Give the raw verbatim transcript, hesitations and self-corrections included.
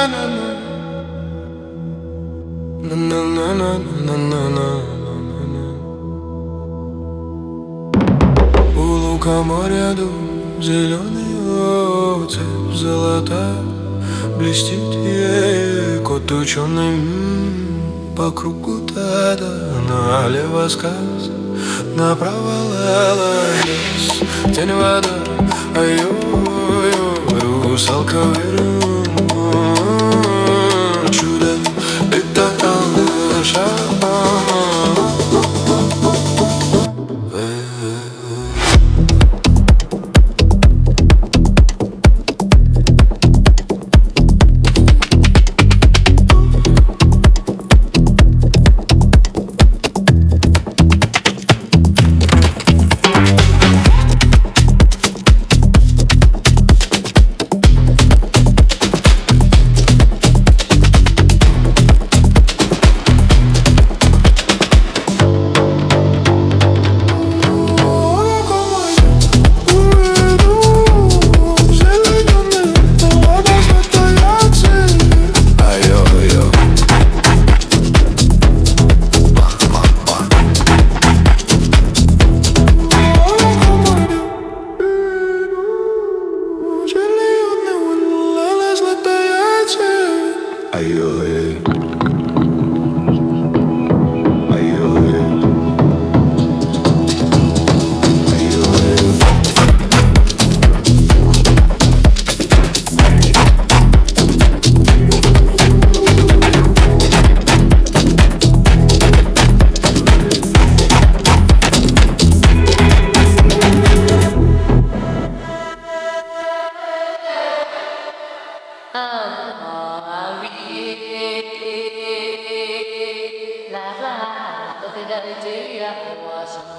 У лукоморья дуб, зеленый оцеп, золотая блестит ей кот ученый. По кругу тада, налево сказ, направо лес, тень вода, ой-ой-ой, русалка верю, чудо, это наша. La la, la, la, la, la, la, la,